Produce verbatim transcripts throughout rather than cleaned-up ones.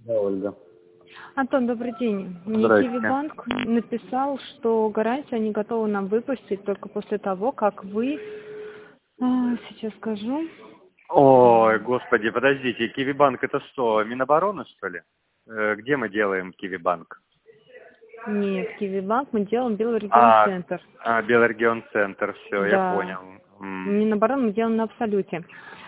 Да, Ольга. Антон, добрый день. Мне Здрасте. Киви-банк написал, что гарантию они готовы нам выпустить только после того, как вы... а, Сейчас скажу. Ой, господи, подождите, Киви-банк это что, Минобороны, что ли? Э, Где мы делаем Киви-банк? Нет, Киви-банк мы делаем Белый регион А, центр. а Белрегион Центр, все, я Да. понял. М. Минобороны мы делаем на Абсолюте.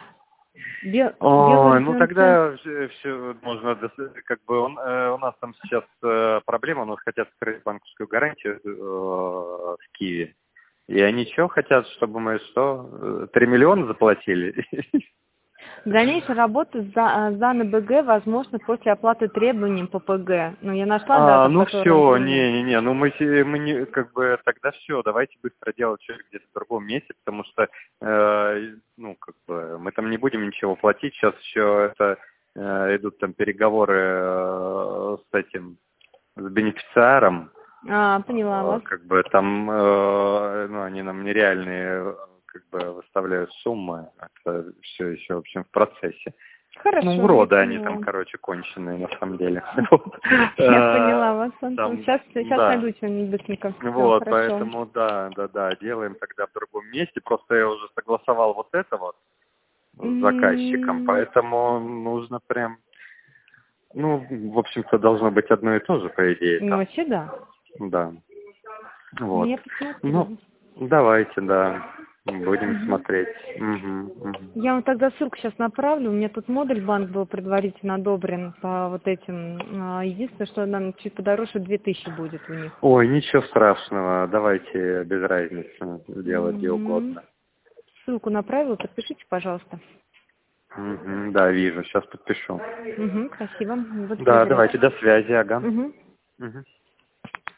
Бел... Белый Ой, ну регион центр... тогда все можно, дос- как бы, он, э, у нас там сейчас э, проблема, у нас хотят открыть банковскую гарантию э, в Киеве. И они что хотят, чтобы мы что, три миллиона заплатили? Дальнейшая работа за, за НБГ возможно после оплаты требований по ПГ. Но я нашла А, дату, в ну которой он все, применяет. не-не-не, ну мы, се- мы не, как бы, тогда все, давайте быстро делать что где-то в другом месте, потому что, э, ну, как бы, мы там не будем ничего платить, сейчас еще это, э, идут там переговоры э, с этим, с бенефициаром, А, поняла Э, вас. как бы там, э, ну, они нам нереальные, э, как бы, выставляют суммы, это все еще, в общем, в процессе. Ну, Хорошо, я уроды они там, поняла. короче, конченые, на самом деле. Вот. Я Э, поняла вас, Антон. Там, Сейчас, сейчас да. найду что-нибудь быстренько. Все, Вот, хорошо. поэтому, да, да, да, делаем тогда в другом месте. Просто я уже согласовал вот это вот с заказчиком, М, поэтому нужно прям, ну, в общем-то, должно быть одно и то же, по идее, Ну, там. вообще да. Да. Ну, Вот. я посмотрю. Ну, давайте, да, будем Мгм. смотреть. Мгм, мгм. Я вам тогда ссылку сейчас направлю. У меня тут модуль банк был предварительно одобрен по вот этим. А, Единственное, что нам чуть подороже две тысячи будет у них. Ой, ничего страшного, давайте без разницы делать где Мгм. угодно. Ссылку направила, подпишите, пожалуйста. Мгм, да, вижу, сейчас подпишу. Угу, спасибо. Буду Да, проверять. давайте, до связи, ага. Угу. Мгм.